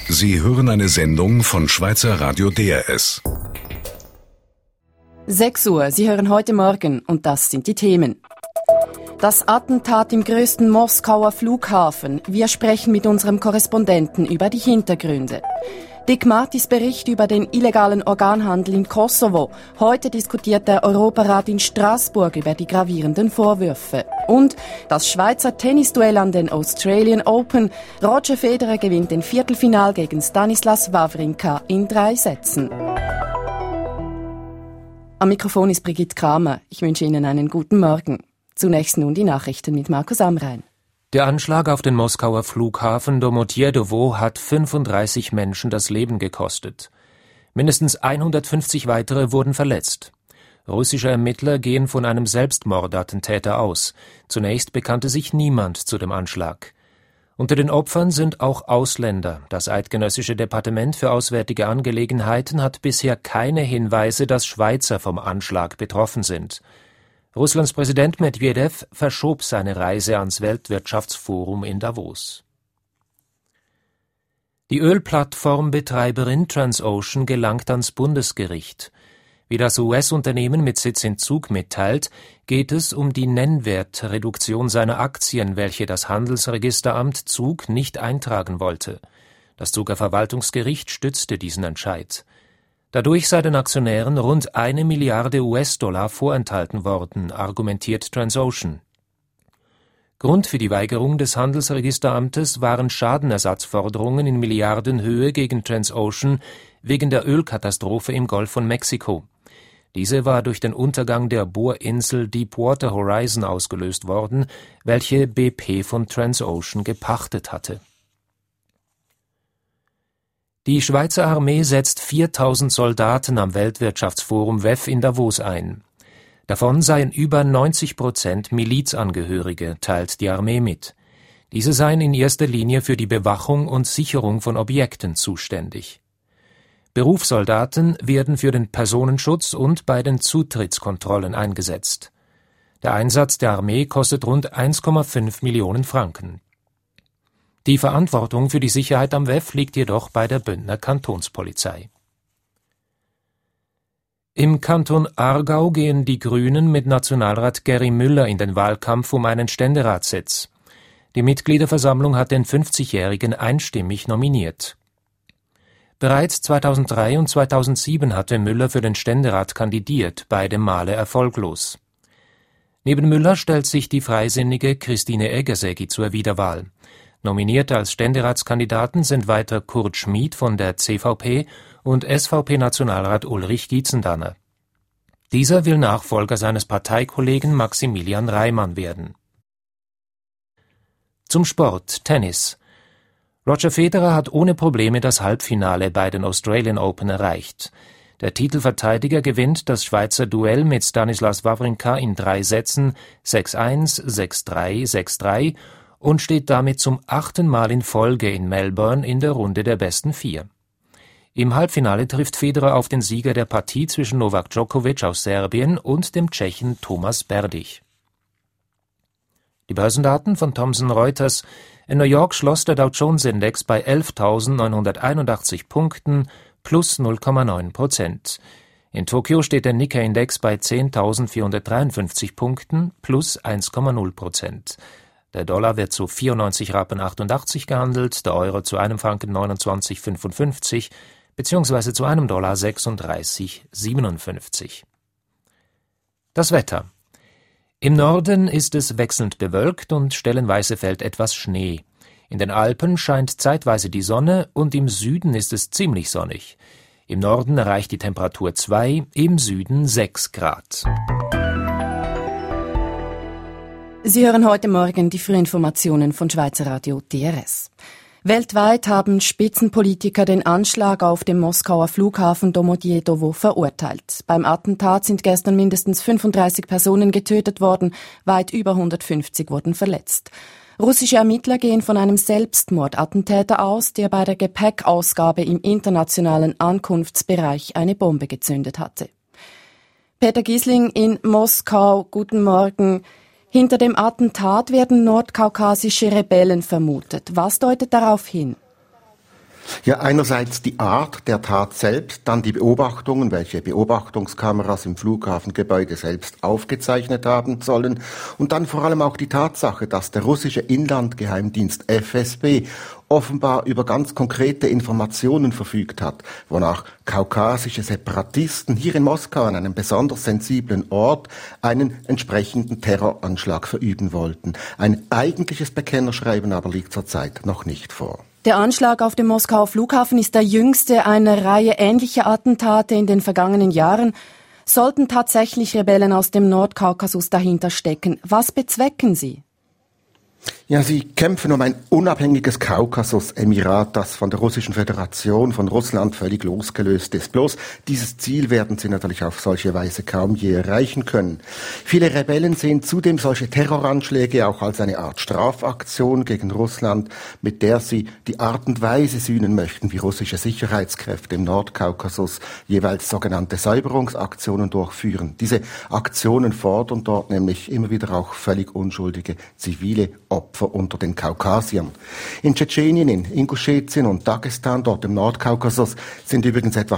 Sie hören eine Sendung von Schweizer Radio DRS. 6 Uhr, Sie hören heute Morgen und das sind die Themen. Das Attentat im größten Moskauer Flughafen. Wir sprechen mit unserem Korrespondenten über die Hintergründe. Dick Martys Bericht über den illegalen Organhandel in Kosovo. Heute diskutiert der Europarat in Straßburg über die gravierenden Vorwürfe. Und das Schweizer Tennisduell an den Australian Open. Roger Federer gewinnt den Viertelfinal gegen Stanislas Wawrinka in 3 Sätzen. Am Mikrofon ist Brigitte Kramer. Ich wünsche Ihnen einen guten Morgen. Zunächst nun die Nachrichten mit Markus Amrein. Der Anschlag auf den Moskauer Flughafen Domodjedowo hat 35 Menschen das Leben gekostet. Mindestens 150 weitere wurden verletzt. Russische Ermittler gehen von einem Selbstmordattentäter aus. Zunächst bekannte sich niemand zu dem Anschlag. Unter den Opfern sind auch Ausländer. Das Eidgenössische Departement für Auswärtige Angelegenheiten hat bisher keine Hinweise, dass Schweizer vom Anschlag betroffen sind. Russlands Präsident Medwedew verschob seine Reise ans Weltwirtschaftsforum in Davos. Die Ölplattformbetreiberin Transocean gelangt ans Bundesgericht. Wie das US-Unternehmen mit Sitz in Zug mitteilt, geht es um die Nennwertreduktion seiner Aktien, welche das Handelsregisteramt Zug nicht eintragen wollte. Das Zuger Verwaltungsgericht stützte diesen Entscheid. Dadurch sei den Aktionären rund 1 Milliarde US-Dollar vorenthalten worden, argumentiert Transocean. Grund für die Weigerung des Handelsregisteramtes waren Schadenersatzforderungen in Milliardenhöhe gegen Transocean wegen der Ölkatastrophe im Golf von Mexiko. Diese war durch den Untergang der Bohrinsel Deepwater Horizon ausgelöst worden, welche BP von Transocean gepachtet hatte. Die Schweizer Armee setzt 4.000 Soldaten am Weltwirtschaftsforum WEF in Davos ein. Davon seien über 90% Milizangehörige, teilt die Armee mit. Diese seien in erster Linie für die Bewachung und Sicherung von Objekten zuständig. Berufssoldaten werden für den Personenschutz und bei den Zutrittskontrollen eingesetzt. Der Einsatz der Armee kostet rund 1,5 Millionen Franken. Die Verantwortung für die Sicherheit am WEF liegt jedoch bei der Bündner Kantonspolizei. Im Kanton Aargau gehen die Grünen mit Nationalrat Geri Müller in den Wahlkampf um einen Ständeratssitz. Die Mitgliederversammlung hat den 50-Jährigen einstimmig nominiert. Bereits 2003 und 2007 hatte Müller für den Ständerat kandidiert, beide Male erfolglos. Neben Müller stellt sich die freisinnige Christine Eggersägi zur Wiederwahl. Nominiert als Ständeratskandidaten sind weiter Kurt Schmid von der CVP und SVP-Nationalrat Ulrich Gietzendanner. Dieser will Nachfolger seines Parteikollegen Maximilian Reimann werden. Zum Sport, Tennis. Roger Federer hat ohne Probleme das Halbfinale bei den Australian Open erreicht. Der Titelverteidiger gewinnt das Schweizer Duell mit Stanislas Wawrinka in 3 Sätzen 6-1, 6-3, 6-3 und steht damit zum 8. Mal in Folge in Melbourne in der Runde der besten 4. Im Halbfinale trifft Federer auf den Sieger der Partie zwischen Novak Djokovic aus Serbien und dem Tschechen Thomas Berdych. Die Börsendaten von Thomson Reuters: In New York schloss der Dow-Jones-Index bei 11.981 Punkten plus 0,9%. In Tokio steht der Nikkei-Index bei 10.453 Punkten plus 1,0%. Der Dollar wird zu 94,88 Rappen gehandelt, der Euro zu einem Franken 29,55 bzw. zu einem Dollar 36,57. Das Wetter. Im Norden ist es wechselnd bewölkt und stellenweise fällt etwas Schnee. In den Alpen scheint zeitweise die Sonne und im Süden ist es ziemlich sonnig. Im Norden erreicht die Temperatur 2, im Süden 6 Grad. Sie hören heute Morgen die Frühinformationen von Schweizer Radio DRS. Weltweit haben Spitzenpolitiker den Anschlag auf dem Moskauer Flughafen Domodjedowo verurteilt. Beim Attentat sind gestern mindestens 35 Personen getötet worden, weit über 150 wurden verletzt. Russische Ermittler gehen von einem Selbstmordattentäter aus, der bei der Gepäckausgabe im internationalen Ankunftsbereich eine Bombe gezündet hatte. Peter Giesling in Moskau, guten Morgen. Hinter dem Attentat werden nordkaukasische Rebellen vermutet. Was deutet darauf hin? Ja, einerseits die Art der Tat selbst, dann die Beobachtungen, welche Beobachtungskameras im Flughafengebäude selbst aufgezeichnet haben sollen und dann vor allem auch die Tatsache, dass der russische Inlandgeheimdienst FSB offenbar über ganz konkrete Informationen verfügt hat, wonach kaukasische Separatisten hier in Moskau an einem besonders sensiblen Ort einen entsprechenden Terroranschlag verüben wollten. Ein eigentliches Bekennerschreiben aber liegt zurzeit noch nicht vor. Der Anschlag auf dem Moskauer Flughafen ist der jüngste einer Reihe ähnlicher Attentate in den vergangenen Jahren. Sollten tatsächlich Rebellen aus dem Nordkaukasus dahinter stecken, was bezwecken sie? Ja, sie kämpfen um ein unabhängiges Kaukasus-Emirat, das von der Russischen Föderation, von Russland völlig losgelöst ist. Bloß dieses Ziel werden sie natürlich auf solche Weise kaum je erreichen können. Viele Rebellen sehen zudem solche Terroranschläge auch als eine Art Strafaktion gegen Russland, mit der sie die Art und Weise sühnen möchten, wie russische Sicherheitskräfte im Nordkaukasus jeweils sogenannte Säuberungsaktionen durchführen. Diese Aktionen fordern dort nämlich immer wieder auch völlig unschuldige zivile Opfer unter den Kaukasiern. In Tschetschenien, in Ingushetien und Dagestan, dort im Nordkaukasus, sind übrigens etwa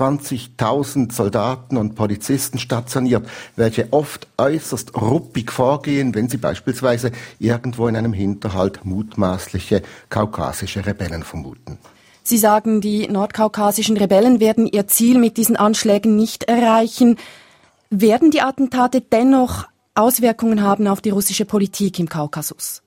24.000 Soldaten und Polizisten stationiert, welche oft äußerst ruppig vorgehen, wenn sie beispielsweise irgendwo in einem Hinterhalt mutmaßliche kaukasische Rebellen vermuten. Sie sagen, die nordkaukasischen Rebellen werden ihr Ziel mit diesen Anschlägen nicht erreichen. Werden die Attentate dennoch Auswirkungen haben auf die russische Politik im Kaukasus?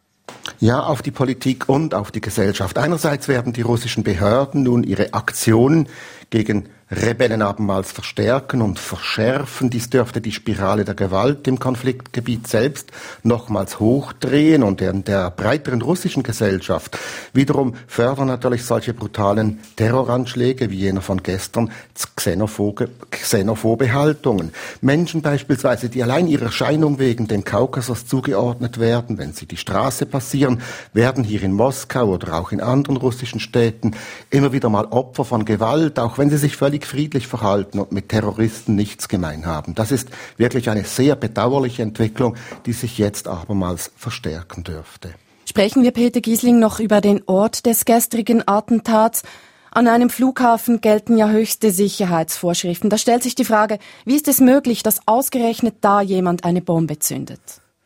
Ja, auf die Politik und auf die Gesellschaft. Einerseits werden die russischen Behörden nun ihre Aktionen gegen Rebellen abermals verstärken und verschärfen. Dies dürfte die Spirale der Gewalt im Konfliktgebiet selbst nochmals hochdrehen und in der breiteren russischen Gesellschaft wiederum fördern natürlich solche brutalen Terroranschläge wie jener von gestern xenophobe Haltungen. Menschen beispielsweise, die allein ihrer Erscheinung wegen dem Kaukasus zugeordnet werden, wenn sie die Straße passieren, werden hier in Moskau oder auch in anderen russischen Städten immer wieder mal Opfer von Gewalt, auch wenn sie sich völlig friedlich verhalten und mit Terroristen nichts gemein haben. Das ist wirklich eine sehr bedauerliche Entwicklung, die sich jetzt abermals verstärken dürfte. Sprechen wir, Peter Giesling, noch über den Ort des gestrigen Attentats. An einem Flughafen gelten ja höchste Sicherheitsvorschriften. Da stellt sich die Frage, wie ist es möglich, dass ausgerechnet da jemand eine Bombe zündet?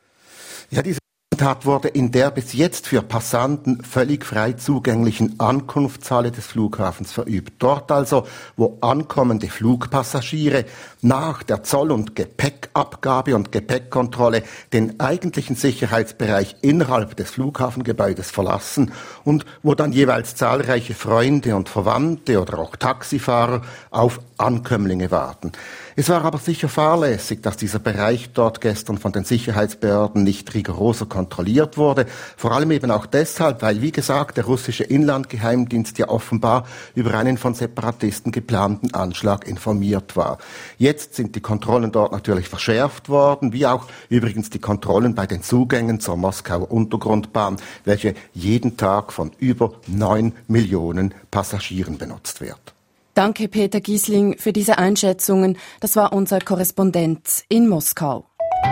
Ja, diese Tat wurde in der bis jetzt für Passanten völlig frei zugänglichen Ankunftshalle des Flughafens verübt. Dort also, wo ankommende Flugpassagiere nach der Zoll- und Gepäckabgabe und Gepäckkontrolle den eigentlichen Sicherheitsbereich innerhalb des Flughafengebäudes verlassen und wo dann jeweils zahlreiche Freunde und Verwandte oder auch Taxifahrer auf Ankömmlinge warten. Es war aber sicher fahrlässig, dass dieser Bereich dort gestern von den Sicherheitsbehörden nicht rigoroser kontrolliert wurde. Vor allem eben auch deshalb, weil, wie gesagt, der russische Inlandgeheimdienst ja offenbar über einen von Separatisten geplanten Anschlag informiert war. Jetzt sind die Kontrollen dort natürlich verschärft worden, wie auch übrigens die Kontrollen bei den Zugängen zur Moskauer Untergrundbahn, welche jeden Tag von über 9 Millionen Passagieren benutzt wird. Danke, Peter Giesling, für diese Einschätzungen. Das war unser Korrespondent in Moskau.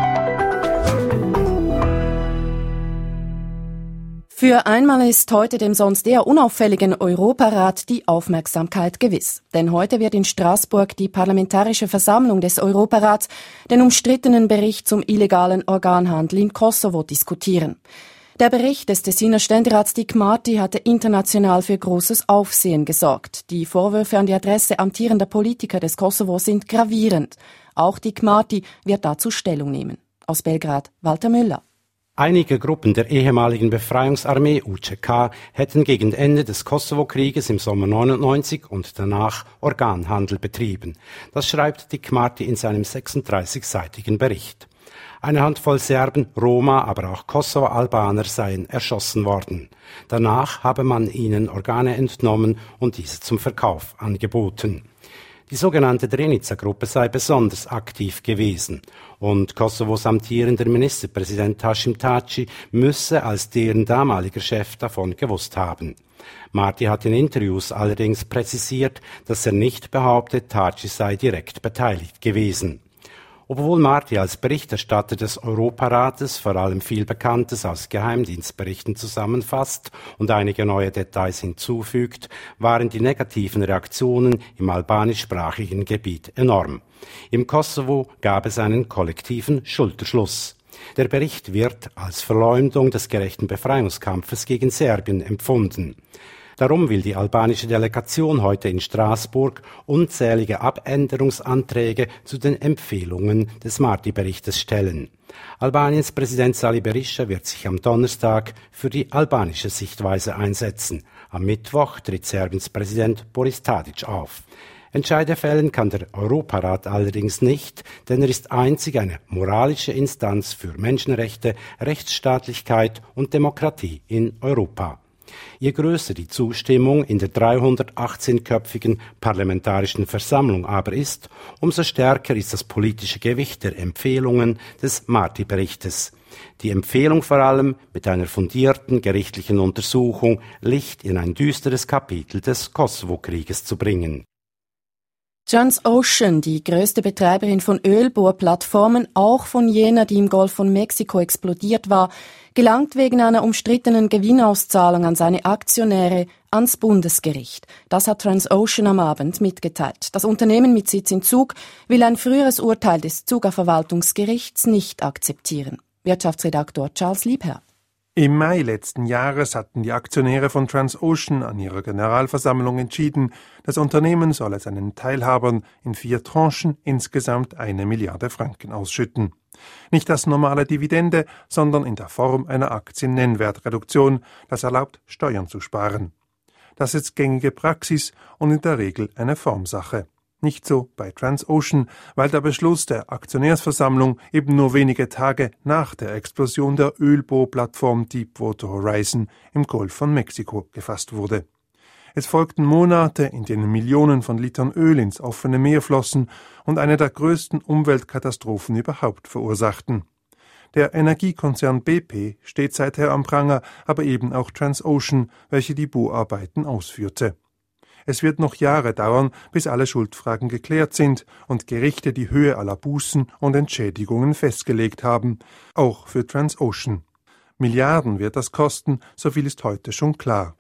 Für einmal ist heute dem sonst eher unauffälligen Europarat die Aufmerksamkeit gewiss. Denn heute wird in Straßburg die Parlamentarische Versammlung des Europarats den umstrittenen Bericht zum illegalen Organhandel im Kosovo diskutieren. Der Bericht des Tessiner Ständerats Dick Marty hatte international für großes Aufsehen gesorgt. Die Vorwürfe an die Adresse amtierender Politiker des Kosovo sind gravierend. Auch Dick Marty wird dazu Stellung nehmen. Aus Belgrad, Walter Müller. Einige Gruppen der ehemaligen Befreiungsarmee UÇK hätten gegen Ende des Kosovo-Krieges im Sommer 99 und danach Organhandel betrieben. Das schreibt Dick Marty in seinem 36-seitigen Bericht. Eine Handvoll Serben, Roma, aber auch Kosovo-Albaner seien erschossen worden. Danach habe man ihnen Organe entnommen und diese zum Verkauf angeboten. Die sogenannte Drenica-Gruppe sei besonders aktiv gewesen und Kosovos amtierender Ministerpräsident Hashim Thaçi müsse als deren damaliger Chef davon gewusst haben. Marty hat in Interviews allerdings präzisiert, dass er nicht behauptet, Thaçi sei direkt beteiligt gewesen. Obwohl Marti als Berichterstatter des Europarates vor allem viel Bekanntes aus Geheimdienstberichten zusammenfasst und einige neue Details hinzufügt, waren die negativen Reaktionen im albanischsprachigen Gebiet enorm. Im Kosovo gab es einen kollektiven Schulterschluss. Der Bericht wird als Verleumdung des gerechten Befreiungskampfes gegen Serbien empfunden. Darum will die albanische Delegation heute in Straßburg unzählige Abänderungsanträge zu den Empfehlungen des Marti-Berichtes stellen. Albaniens Präsident Sali Berisha wird sich am Donnerstag für die albanische Sichtweise einsetzen. Am Mittwoch tritt Serbiens Präsident Boris Tadić auf. Entscheide fällen kann der Europarat allerdings nicht, denn er ist einzig eine moralische Instanz für Menschenrechte, Rechtsstaatlichkeit und Demokratie in Europa. Je größer die Zustimmung in der 318-köpfigen Parlamentarischen Versammlung aber ist, umso stärker ist das politische Gewicht der Empfehlungen des Marti-Berichtes. Die Empfehlung vor allem, mit einer fundierten gerichtlichen Untersuchung Licht in ein düsteres Kapitel des Kosovo-Krieges zu bringen. Transocean, die größte Betreiberin von Ölbohrplattformen, auch von jener, die im Golf von Mexiko explodiert war, gelangt wegen einer umstrittenen Gewinnauszahlung an seine Aktionäre ans Bundesgericht. Das hat Transocean am Abend mitgeteilt. Das Unternehmen mit Sitz in Zug will ein früheres Urteil des Zuger Verwaltungsgerichts nicht akzeptieren. Wirtschaftsredaktor Charles Liebherr. Im Mai letzten Jahres hatten die Aktionäre von Transocean an ihrer Generalversammlung entschieden, das Unternehmen solle seinen Teilhabern in 4 Tranchen insgesamt 1 Milliarde Franken ausschütten. Nicht als normale Dividende, sondern in der Form einer Aktiennennwertreduktion, das erlaubt, Steuern zu sparen. Das ist gängige Praxis und in der Regel eine Formsache. Nicht so bei Transocean, weil der Beschluss der Aktionärsversammlung eben nur wenige Tage nach der Explosion der Ölbohrplattform Deepwater Horizon im Golf von Mexiko gefasst wurde. Es folgten Monate, in denen Millionen von Litern Öl ins offene Meer flossen und eine der größten Umweltkatastrophen überhaupt verursachten. Der Energiekonzern BP steht seither am Pranger, aber eben auch Transocean, welche die Bohrarbeiten ausführte. Es wird noch Jahre dauern, bis alle Schuldfragen geklärt sind und Gerichte die Höhe aller Bußen und Entschädigungen festgelegt haben, auch für Transocean. Milliarden wird das kosten, so viel ist heute schon klar.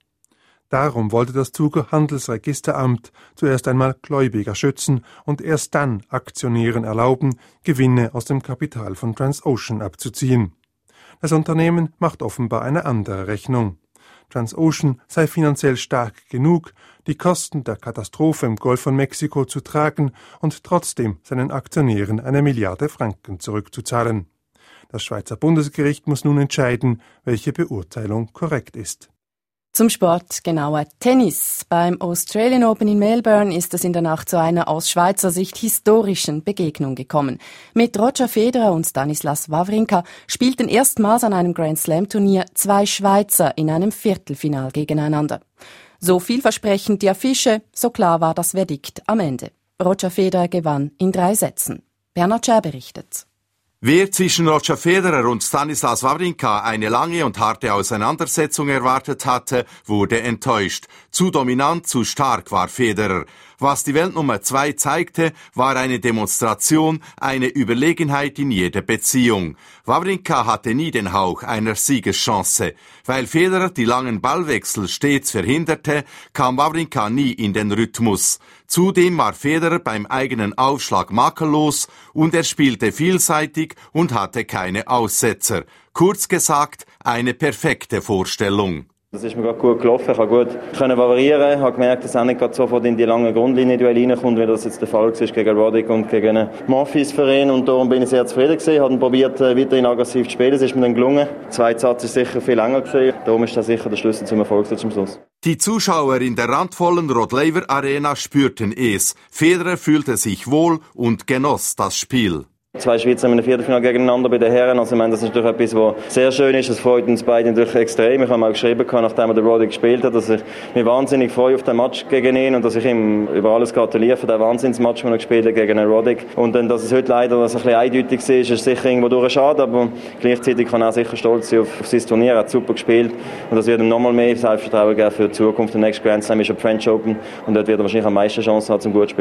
Darum wollte das Zuger Handelsregisteramt zuerst einmal Gläubiger schützen und erst dann Aktionären erlauben, Gewinne aus dem Kapital von Transocean abzuziehen. Das Unternehmen macht offenbar eine andere Rechnung. Transocean sei finanziell stark genug, die Kosten der Katastrophe im Golf von Mexiko zu tragen und trotzdem seinen Aktionären 1 Milliarde Franken zurückzuzahlen. Das Schweizer Bundesgericht muss nun entscheiden, welche Beurteilung korrekt ist. Zum Sport, genauer Tennis. Beim Australian Open in Melbourne ist es in der Nacht zu einer aus Schweizer Sicht historischen Begegnung gekommen. Mit Roger Federer und Stanislas Wawrinka spielten erstmals an einem Grand-Slam-Turnier 2 Schweizer in einem Viertelfinal gegeneinander. So vielversprechend die Affische, so klar war das Verdikt am Ende. Roger Federer gewann in 3 Sätzen. Bernhard Scher berichtet. Wer zwischen Roger Federer und Stanislas Wawrinka eine lange und harte Auseinandersetzung erwartet hatte, wurde enttäuscht. Zu dominant, zu stark war Federer. Was die Weltnummer 2 zeigte, war eine Demonstration, eine Überlegenheit in jeder Beziehung. Wawrinka hatte nie den Hauch einer Siegeschance. Weil Federer die langen Ballwechsel stets verhinderte, kam Wawrinka nie in den Rhythmus. Zudem war Federer beim eigenen Aufschlag makellos und er spielte vielseitig und hatte keine Aussetzer. Kurz gesagt, eine perfekte Vorstellung. Das ist mir gerade gut gelaufen, ich konnte gut variieren, ich habe gemerkt, dass er nicht gerade sofort in die lange Grundlinie-Duell reinkommt, wie das jetzt der Fall war gegen Roddick und gegen einen Monfils-Verein, und darum bin ich sehr zufrieden gewesen, ich habe probiert, weiterhin aggressiv zu spielen, das ist mir dann gelungen. Der zweite Satz ist sicher viel länger gewesen, darum ist das sicher der Schlüssel zum Erfolg zum Schluss. Die Zuschauer in der randvollen Rod Laver Arena spürten es. Federer fühlte sich wohl und genoss das Spiel. 2 Schweizer in einem Viertelfinale gegeneinander bei den Herren. Also, ich meine, das ist natürlich etwas, was sehr schön ist. Das freut uns beide natürlich extrem. Ich habe auch geschrieben, nachdem er den Roddick gespielt hat, dass ich mich wahnsinnig freue auf den Match gegen ihn und dass ich ihm über alles gratuliere für den Wahnsinnsmatch, den er gespielt hat gegen den Roddick. Und dann, dass es heute leider ein bisschen eindeutig ist sicher irgendwo durch schade, aber gleichzeitig kann er sicher stolz sein auf sein Turnier. Er hat super gespielt und das wird ihm nochmal mehr Selbstvertrauen geben für die Zukunft. Der nächste Grand Slam ist der French Open und dort wird er wahrscheinlich am meisten Chancen haben zum gut spielen.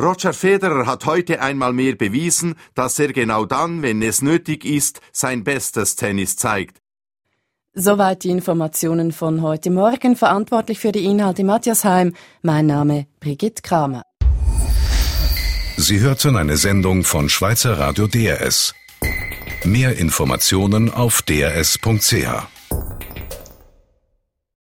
Roger Federer hat heute einmal mehr bewiesen, dass er genau dann, wenn es nötig ist, sein bestes Tennis zeigt. Soweit die Informationen von heute Morgen. Verantwortlich für die Inhalte Matthias Heim. Mein Name Brigitte Kramer. Sie hörten eine Sendung von Schweizer Radio DRS. Mehr Informationen auf drs.ch.